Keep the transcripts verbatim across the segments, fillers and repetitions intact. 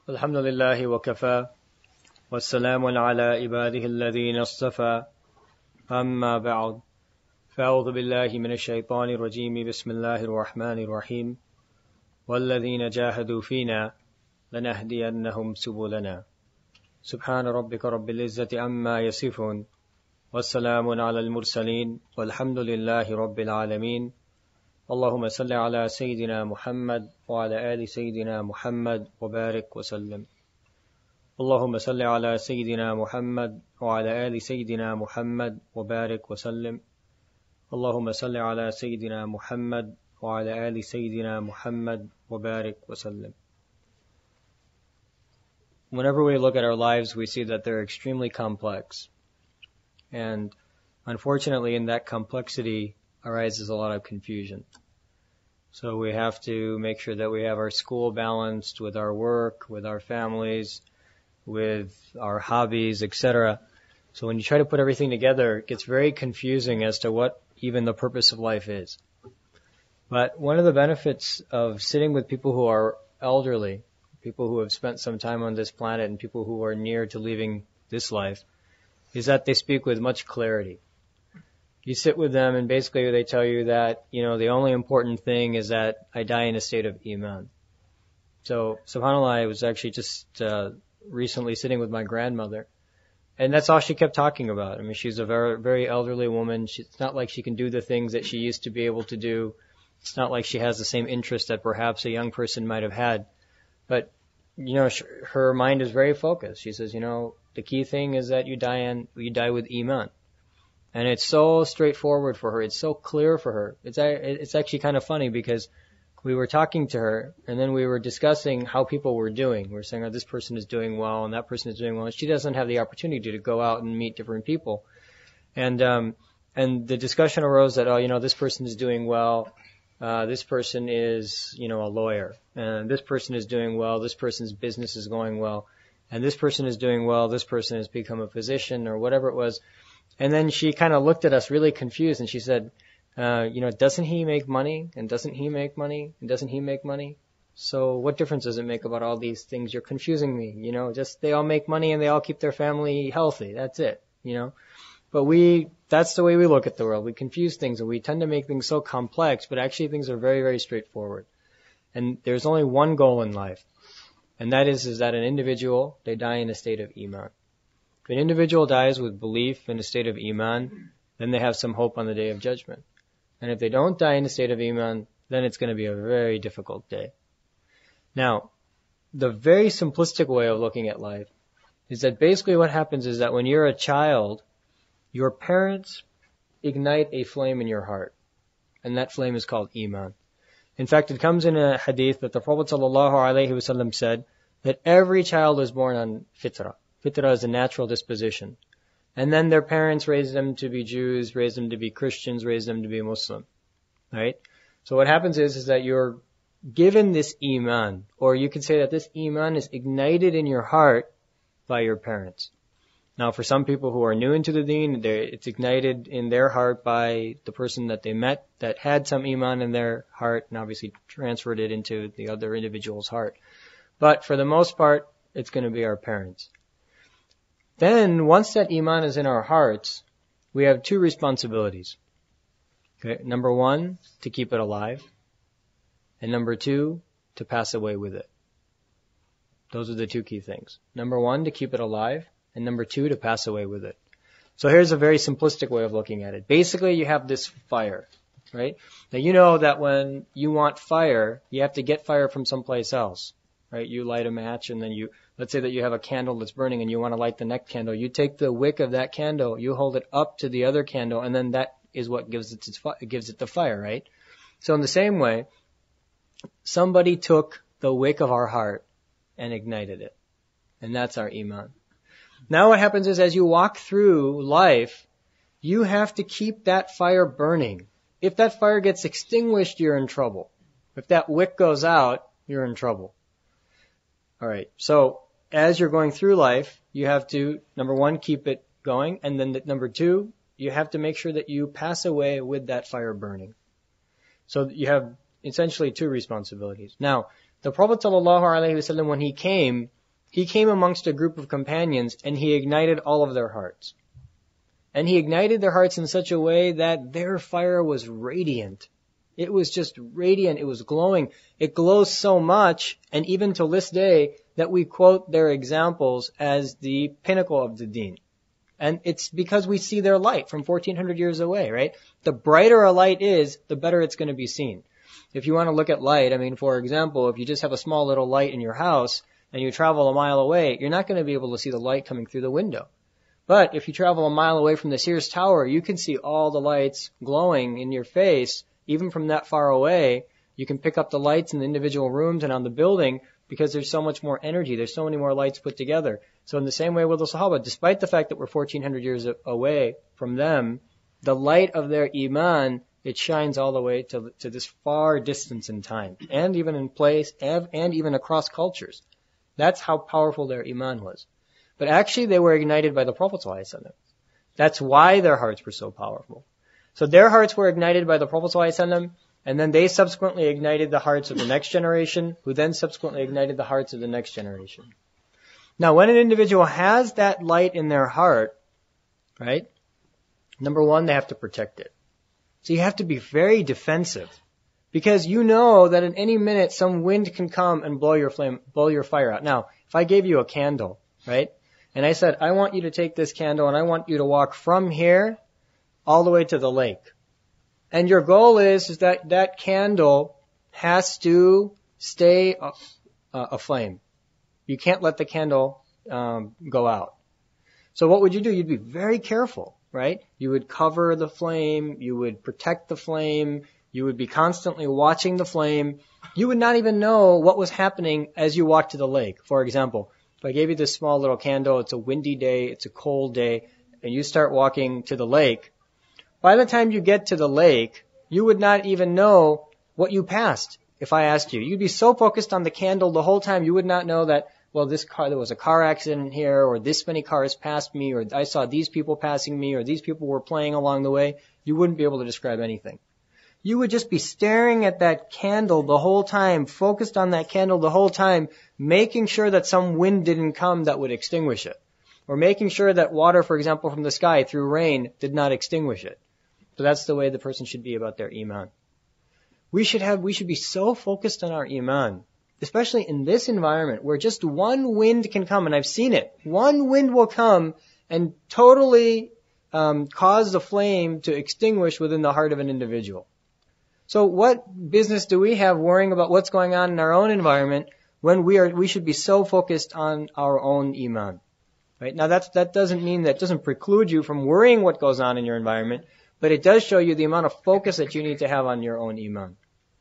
الحمد لله وكفى والسلام على عباده الذين اصطفى أما بعد فأعوذ بالله من الشيطان الرجيم بسم الله الرحمن الرحيم والذين جاهدوا فينا لنهدينهم سبلنا سبحان ربك رب العزة عما يصفون والسلام على المرسلين والحمد لله رب العالمين اللهم صل على سيدنا محمد وعلى آل سيدنا محمد وبارك وسلم اللهم صل على سيدنا محمد وعلى آل سيدنا محمد وبارك وسلم اللهم صل على سيدنا محمد وعلى آل سيدنا محمد وبارك وسلم. Whenever we look at our lives, we see that they're extremely complex. And unfortunately, in that complexity arises a lot of confusion. So we have to make sure that we have our school balanced with our work, with our families, with our hobbies, et cetera. So when you try to put everything together, it gets very confusing as to what even the purpose of life is. But one of the benefits of sitting with people who are elderly, people who have spent some time on this planet and people who are near to leaving this life, is that they speak with much clarity. You sit with them and basically they tell you that, you know, the only important thing is that I die in a state of Iman. So, subhanAllah, I was actually just uh, recently sitting with my grandmother, and that's all she kept talking about. I mean, she's a very, very elderly woman. She, it's not like she can do the things that she used to be able to do. It's not like she has the same interest that perhaps a young person might have had. But, you know, sh- her mind is very focused. She says, you know, the key thing is that you die in, you die with Iman. And it's so straightforward for her. It's so clear for her. It's it's actually kind of funny because we were talking to her and then we were discussing how people were doing. We were saying, oh, this person is doing well and that person is doing well. And she doesn't have the opportunity to go out and meet different people. And um and the discussion arose that, oh, you know, this person is doing well. Uh, this person is, you know, a lawyer. And this person is doing well. This person's business is going well. And this person is doing well. This person has become a physician or whatever it was. And then she kind of looked at us really confused and she said, uh, you know, doesn't he make money? And doesn't he make money? And doesn't he make money? So what difference does it make about all these things? You're confusing me, you know, just they all make money and they all keep their family healthy. That's it, you know. But we, that's the way we look at the world. We confuse things and we tend to make things so complex, but actually things are very, very straightforward. And there's only one goal in life. And that is, is that an individual, they die in a state of Iman. If an individual dies with belief in a state of Iman, then they have some hope on the Day of Judgment. And if they don't die in a state of Iman, then it's going to be a very difficult day. Now, the very simplistic way of looking at life is that basically what happens is that when you're a child, your parents ignite a flame in your heart. And that flame is called Iman. In fact, it comes in a hadith that the Prophet ﷺ said that every child is born on fitrah. Fitrah is a natural disposition. And then their parents raise them to be Jews, raise them to be Christians, raise them to be Muslim. Right? So what happens is, is that you're given this Iman, or you could say that this Iman is ignited in your heart by your parents. Now for some people who are new into the deen, it's ignited in their heart by the person that they met that had some Iman in their heart and obviously transferred it into the other individual's heart. But for the most part, it's going to be our parents. Then, once that Iman is in our hearts, we have two responsibilities. Okay, number one, to keep it alive. And number two, to pass away with it. Those are the two key things. Number one, to keep it alive. And number two, to pass away with it. So here's a very simplistic way of looking at it. Basically, you have this fire, right? Now, you know that when you want fire, you have to get fire from someplace else. Right? You light a match and then you, let's say that you have a candle that's burning and you want to light the next candle. You take the wick of that candle, you hold it up to the other candle, and then that is what gives it its, gives it the fire, right? So in the same way, somebody took the wick of our heart and ignited it. And that's our Iman. Now what happens is as you walk through life, you have to keep that fire burning. If that fire gets extinguished, you're in trouble. If that wick goes out, you're in trouble. All right. So as you're going through life, you have to, number one, keep it going. And then number two, you have to make sure that you pass away with that fire burning. So you have essentially two responsibilities. Now, The Prophet ﷺ, when he came, he came amongst a group of companions and he ignited all of their hearts. And he ignited their hearts in such a way that their fire was radiant. It was just radiant. It was glowing. It glows so much, and even to this day, that we quote their examples as the pinnacle of the deen. And it's because we see their light from fourteen hundred years away, right? The brighter a light is, the better it's going to be seen. If you want to look at light, I mean, for example, if you just have a small little light in your house and you travel a mile away, you're not going to be able to see the light coming through the window. But if you travel a mile away from the Sears Tower, you can see all the lights glowing in your face, even from that far away. You can pick up the lights in the individual rooms and on the building because there's so much more energy. There's so many more lights put together. So in the same way with the Sahaba, despite the fact that we're fourteen hundred years away from them, the light of their iman, it shines all the way to, to this far distance in time, and even in place, and, and even across cultures. That's how powerful their iman was. But actually they were ignited by the Prophet ﷺ. That's why their hearts were so powerful. So their hearts were ignited by the Prophet ﷺ, and then they subsequently ignited the hearts of the next generation, who then subsequently ignited the hearts of the next generation. Now, when an individual has that light in their heart, right, number one, they have to protect it. So you have to be very defensive, because you know that at any minute some wind can come and blow your flame, blow your fire out. Now, if I gave you a candle, right, and I said, I want you to take this candle and I want you to walk from here all the way to the lake. And your goal is, is that that candle has to stay uh, uh, aflame. You can't let the candle um, go out. So what would you do? You'd be very careful, right? You would cover the flame. You would protect the flame. You would be constantly watching the flame. You would not even know what was happening as you walked to the lake. For example, if I gave you this small little candle, it's a windy day, it's a cold day, and you start walking to the lake, by the time you get to the lake, you would not even know what you passed if I asked you. You'd be so focused on the candle the whole time, you would not know that, well, this car, there was a car accident here, or this many cars passed me, or I saw these people passing me, or these people were playing along the way. You wouldn't be able to describe anything. You would just be staring at that candle the whole time, focused on that candle the whole time, making sure that some wind didn't come that would extinguish it. Or making sure that water, for example, from the sky through rain did not extinguish it. So that's the way the person should be about their iman. We should have, we should be so focused on our iman, especially in this environment where just one wind can come, and I've seen it. One wind will come and totally um, cause the flame to extinguish within the heart of an individual. So what business do we have worrying about what's going on in our own environment when we are, we should be so focused on our own iman? Right? Now that's, that doesn't mean, that doesn't preclude you from worrying what goes on in your environment, but it does show you the amount of focus that you need to have on your own iman.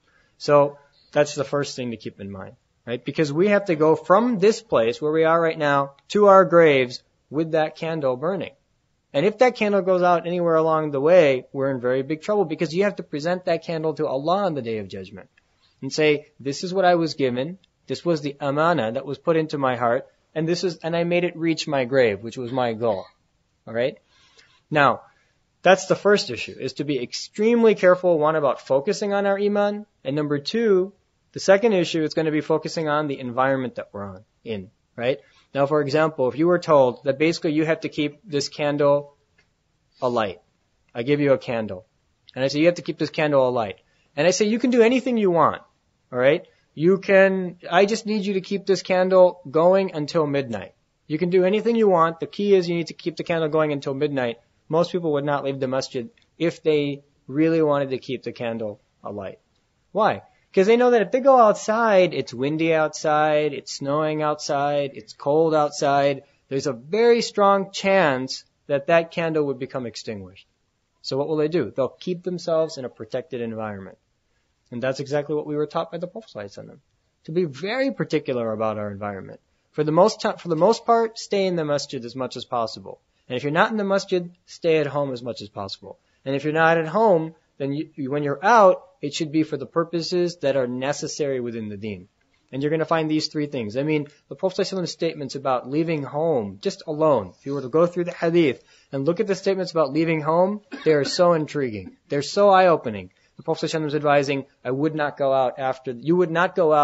So that's the first thing to keep in mind, right? Because we have to go from this place where we are right now to our graves with that candle burning. And if that candle goes out anywhere along the way, we're in very big trouble, because you have to present that candle to Allah on the Day of Judgment and say, this is what I was given, this was the amana that was put into my heart, and this is, and I made it reach my grave, which was my goal. Alright? Now, that's the first issue, is to be extremely careful, one, about focusing on our iman, and number two, the second issue is going to be focusing on the environment that we're on, in, right? Now, for example, if you were told that basically you have to keep this candle alight, I give you a candle, and I say you have to keep this candle alight, and I say you can do anything you want, alright? You can, I just need you to keep this candle going until midnight. You can do anything you want, the key is you need to keep the candle going until midnight. Most people would not leave the masjid if they really wanted to keep the candle alight. Why? Because they know that if they go outside, it's windy outside, it's snowing outside, it's cold outside, there's a very strong chance that that candle would become extinguished. So what will they do? They'll keep themselves in a protected environment. And that's exactly what we were taught by the Prophet ﷺ. To be very particular about our environment. For the most t- for the most part, stay in the masjid as much as possible. And if you're not in the masjid, stay at home as much as possible. And if you're not at home, then you, when you're out, it should be for the purposes that are necessary within the deen. And you're going to find these three things. I mean, the Prophet ﷺ's statements about leaving home, just alone, if you were to go through the hadith and look at the statements about leaving home, they are so intriguing. They're so eye-opening. The Prophet ﷺ was advising, I would not go out after, you would not go out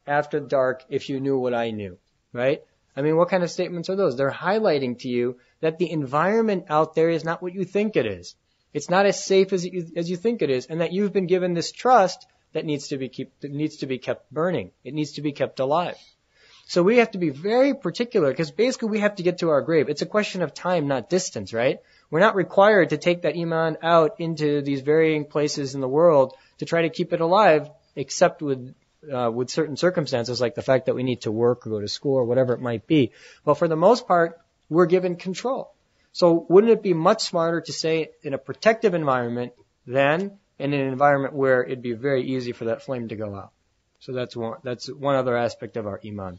after dark if you knew what I knew, right? I mean, what kind of statements are those? They're highlighting to you that the environment out there is not what you think it is. It's not as safe as you, as you think it is, and that you've been given this trust that needs to be keep, that needs to be kept burning. It needs to be kept alive. So we have to be very particular, because basically we have to get to our grave. It's a question of time, not distance, right? We're not required to take that iman out into these varying places in the world to try to keep it alive, except with uh, with certain circumstances, like the fact that we need to work or go to school or whatever it might be. But for the most part, we're given control. So wouldn't it be much smarter to say in a protective environment than in an environment where it'd be very easy for that flame to go out? So that's one, that's one other aspect of our iman.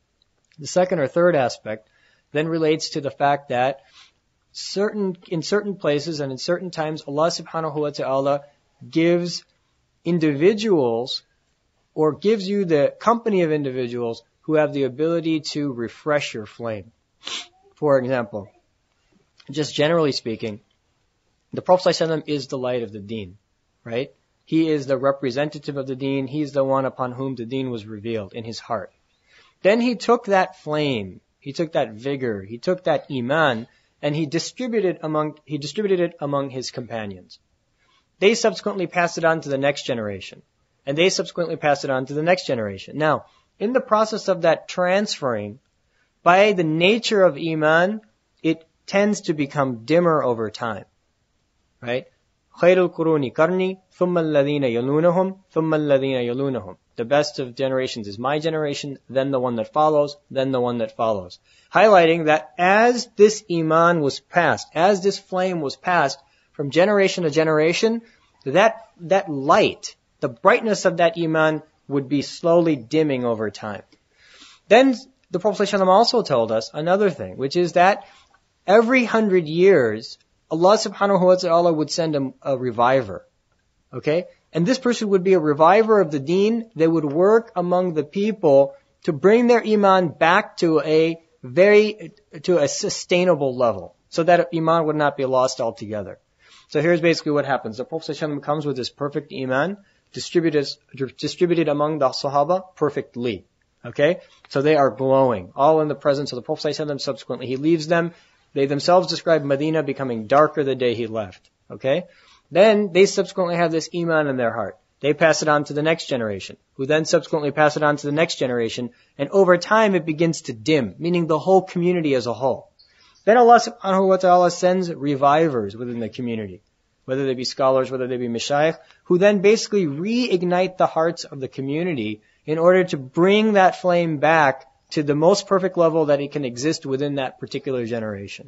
The second or third aspect then relates to the fact that certain, in certain places and in certain times, Allah subhanahu wa ta'ala gives individuals or gives you the company of individuals who have the ability to refresh your flame. For example, just generally speaking, the Prophet ﷺ is the light of the deen, right? He is the representative of the deen. He's the one upon whom the deen was revealed in his heart. Then he took that flame, he took that vigor, he took that iman, and he distributed among, he distributed it among his companions. They subsequently passed it on to the next generation. And they subsequently passed it on to the next generation. Now, in the process of that transferring, by the nature of iman, it tends to become dimmer over time. Right? خَيْرُ الْقُرُونِ قَرْنِي ثُمَّ الَّذِينَ يَلُونَهُمْ ثُمَّ الَّذِينَ يَلُونَهُمْ. The best of generations is my generation, then the one that follows, then the one that follows. Highlighting that as this iman was passed, as this flame was passed from generation to generation, that, that light, the brightness of that iman would be slowly dimming over time. Then the Prophet ﷺ also told us another thing, which is that every hundred years, Allah subhanahu wa ta'ala would send a, a reviver. Okay? And this person would be a reviver of the deen. They would work among the people to bring their iman back to a very, to a sustainable level, so that iman would not be lost altogether. So here's basically what happens. The Prophet ﷺ comes with this perfect iman, distributed, distributed among the Sahaba perfectly. Okay? So they are glowing, all in the presence of the Prophet ﷺ. Subsequently, he leaves them. They themselves describe Medina becoming darker the day he left. Okay? Then they subsequently have this iman in their heart. They pass it on to the next generation, who then subsequently pass it on to the next generation. And over time, it begins to dim, meaning the whole community as a whole. Then Allah subhanahu wa ta'ala sends revivers within the community, whether they be scholars, whether they be mashayikh, who then basically reignite the hearts of the community in order to bring that flame back to the most perfect level that it can exist within that particular generation.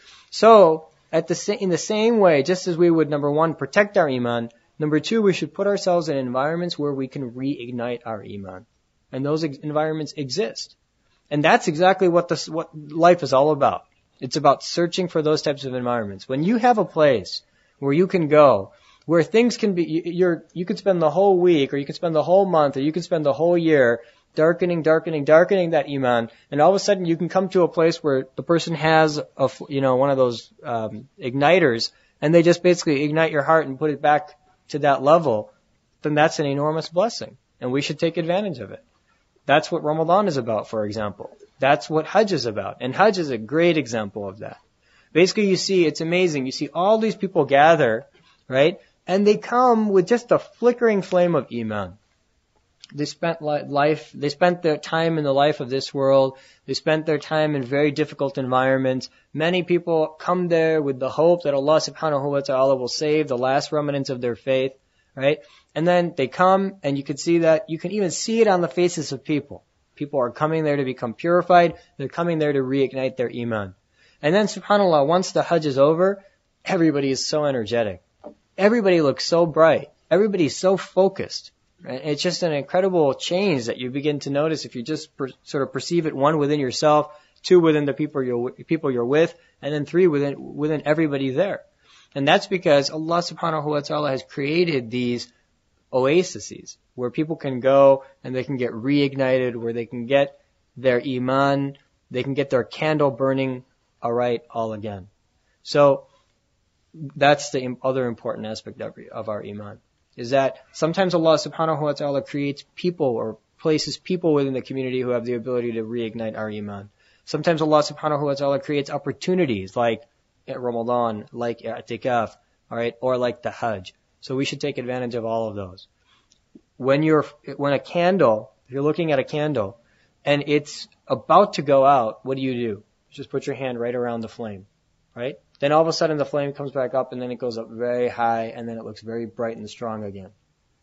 So, at the sa- in the same way, just as we would, number one, protect our iman, number two, we should put ourselves in environments where we can reignite our iman. And those ex- environments exist. And that's exactly what this, what life is all about. It's about searching for those types of environments. When you have a place where you can go, where things can be, you're, you could spend the whole week, or you could spend the whole month, or you could spend the whole year darkening, darkening, darkening that iman, and all of a sudden you can come to a place where the person has a, you know, one of those um, igniters, and they just basically ignite your heart and put it back to that level, then that's an enormous blessing, and we should take advantage of it. That's what Ramadan is about, for example. That's what Hajj is about, and Hajj is a great example of that. Basically, you see, it's amazing. You see all these people gather, right? And they come with just a flickering flame of iman. They spent life, they spent their time in the life of this world. They spent their time in very difficult environments. Many people come there with the hope that Allah subhanahu wa ta'ala will save the last remnants of their faith, right? And then they come, and you can see that, you can even see it on the faces of people. People are coming there to become purified. They're coming there to reignite their iman. And then subhanAllah, once the Hajj is over, everybody is so energetic. Everybody looks so bright. Everybody's so focused. Right? It's just an incredible change that you begin to notice if you just per, sort of perceive it, one, within yourself, two, within the people you're, people you're with, and then three, within, within everybody there. And that's because Allah subhanahu wa ta'ala has created these oases where people can go and they can get reignited, where they can get their iman, they can get their candle burning alright all again. So that's the other important aspect of, of our iman, is that sometimes Allah subhanahu wa ta'ala creates people or places people within the community who have the ability to reignite our iman. Sometimes Allah subhanahu wa ta'ala creates opportunities like at Ramadan, like i'tikaf, all right, or like the Hajj. So we should take advantage of all of those. When you're, when a candle, if you're looking at a candle and it's about to go out, what do you do? Just put your hand right around the flame, right? Then all of a sudden the flame comes back up and then it goes up very high and then it looks very bright and strong again.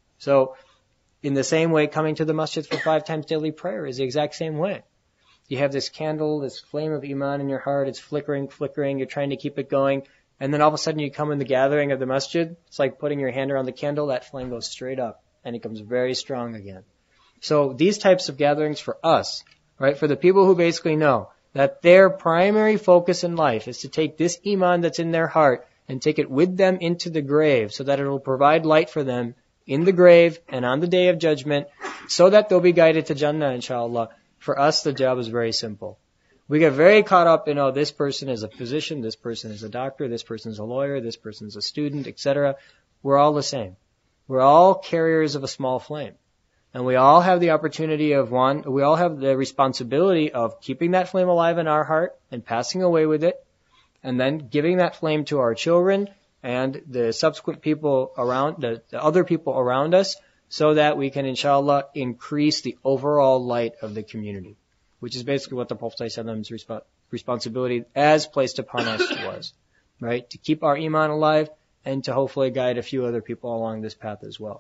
So in the same way, coming to the masjid for five times daily prayer is the exact same way. You have this candle, this flame of iman in your heart, it's flickering, flickering, you're trying to keep it going, and then all of a sudden you come in the gathering of the masjid, it's like putting your hand around the candle, that flame goes straight up and it becomes very strong again. So these types of gatherings for us, right, for the people who basically know that their primary focus in life is to take this iman that's in their heart and take it with them into the grave so that it will provide light for them in the grave and on the day of judgment so that they'll be guided to Jannah, inshallah. For us, the job is very simple. We get very caught up in, oh, this person is a physician, this person is a doctor, this person is a lawyer, this person is a student, et cetera. We're all the same. We're all carriers of a small flame. And we all have the opportunity of one, we all have the responsibility of keeping that flame alive in our heart and passing away with it, and then giving that flame to our children and the subsequent people around, the, the other people around us, so that we can, inshallah, increase the overall light of the community, which is basically what the Prophet ﷺ's resp- responsibility as placed upon us was, right? To keep our iman alive and to hopefully guide a few other people along this path as well.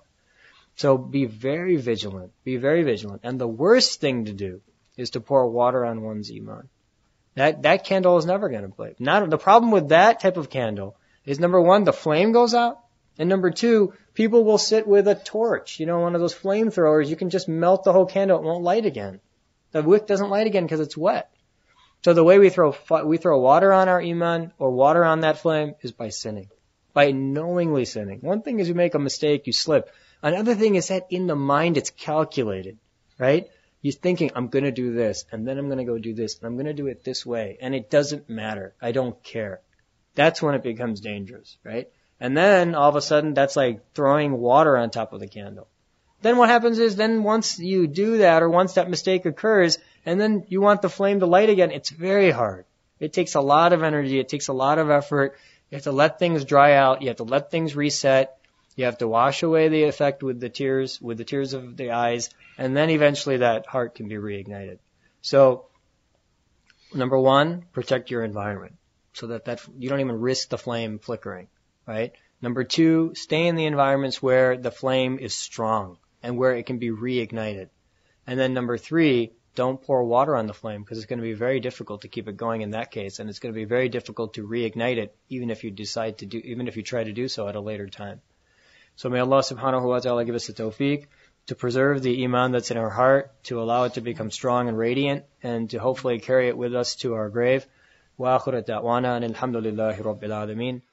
So be very vigilant, be very vigilant. And the worst thing to do is to pour water on one's iman. That, that candle is never going to blaze. Not, the problem with that type of candle is, number one, the flame goes out. And number two, people will sit with a torch, you know, one of those flamethrowers. You can just melt the whole candle. It won't light again. The wick doesn't light again because it's wet. So the way we throw, we throw water on our iman or water on that flame is by sinning, by knowingly sinning. One thing is you make a mistake, you slip. Another thing is that in the mind it's calculated, right? You're thinking, I'm going to do this, and then I'm going to go do this, and I'm going to do it this way. And it doesn't matter. I don't care. That's when it becomes dangerous, right? And then all of a sudden that's like throwing water on top of the candle. Then what happens is, then once you do that, or once that mistake occurs, and then you want the flame to light again, it's very hard. It takes a lot of energy. It takes a lot of effort. You have to let things dry out. You have to let things reset. You have to wash away the effect with the tears, with the tears of the eyes, and then eventually that heart can be reignited. So, number one, protect your environment so that, that you don't even risk the flame flickering. Right? Number two, stay in the environments where the flame is strong and where it can be reignited. And then number three, don't pour water on the flame because it's going to be very difficult to keep it going in that case, and it's going to be very difficult to reignite it even if you decide to do, even if you try to do so at a later time. So may Allah subhanahu wa ta'ala give us the tawfiq to preserve the iman that's in our heart, to allow it to become strong and radiant, and to hopefully carry it with us to our grave. Wa akhirat da'wana and alhamdulillahi rabbil alameen.